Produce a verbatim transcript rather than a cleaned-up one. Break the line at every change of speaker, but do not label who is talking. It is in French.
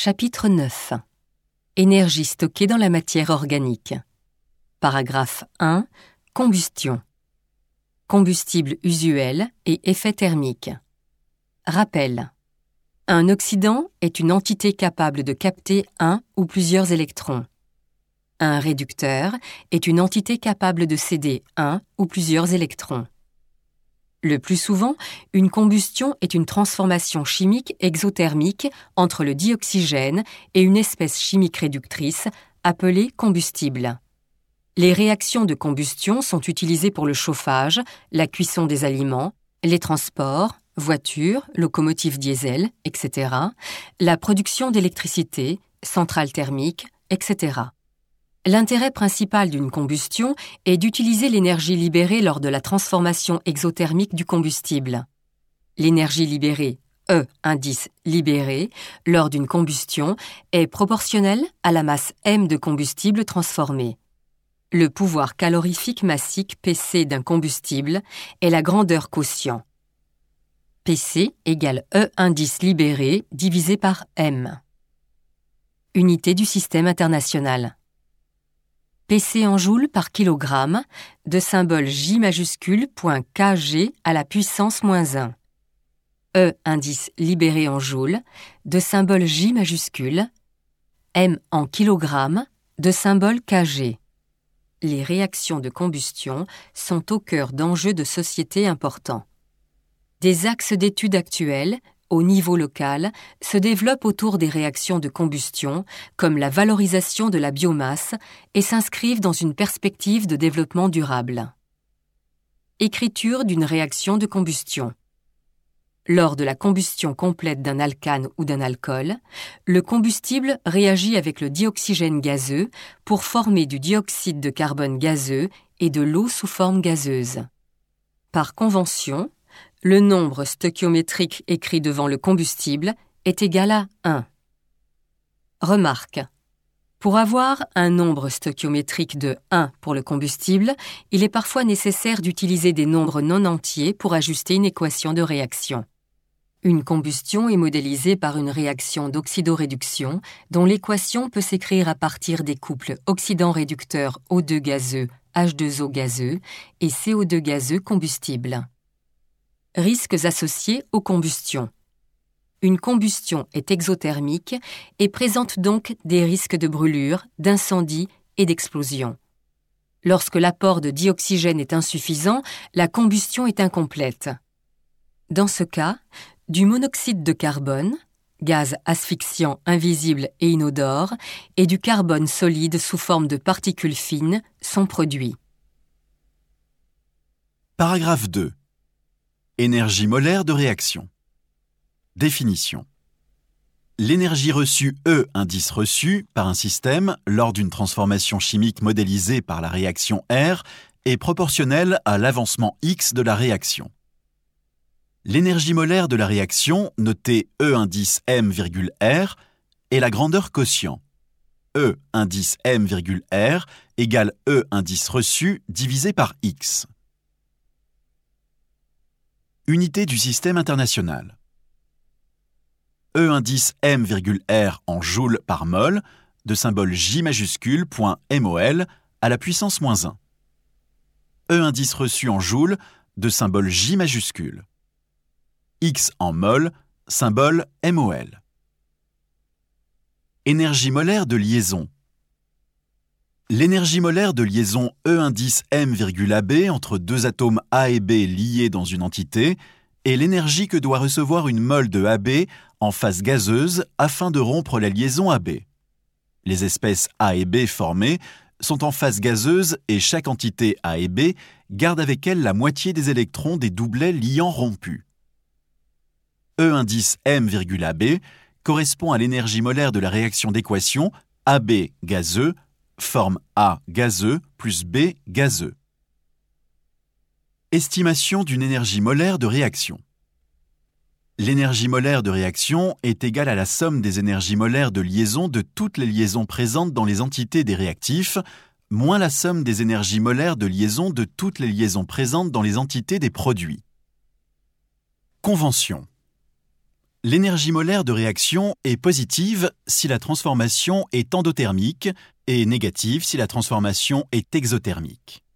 Chapitre neuf. Énergie stockée dans la matière organique. Paragraphe un. Combustion. Combustible usuel et effet thermique. Rappel. Un oxydant est une entité capable de capter un ou plusieurs électrons. Un réducteur est une entité capable de céder un ou plusieurs électrons. Le plus souvent, une combustion est une transformation chimique exothermique entre le dioxygène et une espèce chimique réductrice appelée combustible. Les réactions de combustion sont utilisées pour le chauffage, la cuisson des aliments, les transports, voitures, locomotives diesel, et cetera, la production d'électricité, centrales thermiques, et cetera. L'intérêt principal d'une combustion est d'utiliser l'énergie libérée lors de la transformation exothermique du combustible. L'énergie libérée, E indice libéré, lors d'une combustion est proportionnelle à la masse m de combustible transformé. Le pouvoir calorifique massique P C d'un combustible est la grandeur quotient. P C égale E indice libéré divisé par m. Unité du système international. P C en joules par kilogramme, de symbole J majuscule point kg à la puissance moins un. E indice libéré en joules, de symbole J majuscule, M en kilogramme, de symbole kg. Les réactions de combustion sont au cœur d'enjeux de société importants. Des axes d'études actuels, au niveau local, se développent autour des réactions de combustion, comme la valorisation de la biomasse, et s'inscrivent dans une perspective de développement durable. Écriture d'une réaction de combustion. Lors de la combustion complète d'un alcane ou d'un alcool, le combustible réagit avec le dioxygène gazeux pour former du dioxyde de carbone gazeux et de l'eau sous forme gazeuse. Par convention, le nombre stoichiométrique écrit devant le combustible est égal à un. Remarque. Pour avoir un nombre stoichiométrique de un pour le combustible, il est parfois nécessaire d'utiliser des nombres non entiers pour ajuster une équation de réaction. Une combustion est modélisée par une réaction d'oxydoréduction dont l'équation peut s'écrire à partir des couples oxydant-réducteur O deux gazeux H deux O gazeux et C O deux gazeux combustible. Risques associés aux combustions. Une combustion est exothermique et présente donc des risques de brûlure, d'incendie et d'explosion. Lorsque l'apport de dioxygène est insuffisant, la combustion est incomplète. Dans ce cas, du monoxyde de carbone, gaz asphyxiant invisible et inodore, et du carbone solide sous forme de particules fines sont produits.
Paragraphe deux. Énergie molaire de réaction. Définition. L'énergie reçue E indice reçu par un système lors d'une transformation chimique modélisée par la réaction R est proportionnelle à l'avancement X de la réaction. L'énergie molaire de la réaction, notée E indice M, R, est la grandeur quotient. E indice M, R égale E indice reçu divisé par X. Unité du système international. E indice M, R en joules par mol, de symbole J majuscule point mol à la puissance moins un. E indice reçu en joules, de symbole J majuscule. X en mol, symbole mol. Énergie molaire de liaison. L'énergie molaire de liaison E indice M, A B entre deux atomes A et B liés dans une entité est l'énergie que doit recevoir une mole de A B en phase gazeuse afin de rompre la liaison A B. Les espèces A et B formées sont en phase gazeuse et chaque entité A et B garde avec elle la moitié des électrons des doublets liants rompus. E indice M, A B correspond à l'énergie molaire de la réaction d'équation A B gazeux forme A gazeux plus B gazeux. Estimation d'une énergie molaire de réaction. L'énergie molaire de réaction est égale à la somme des énergies molaires de liaison de toutes les liaisons présentes dans les entités des réactifs, moins la somme des énergies molaires de liaison de toutes les liaisons présentes dans les entités des produits. Convention. L'énergie molaire de réaction est positive si la transformation est endothermique et négative si la transformation est exothermique.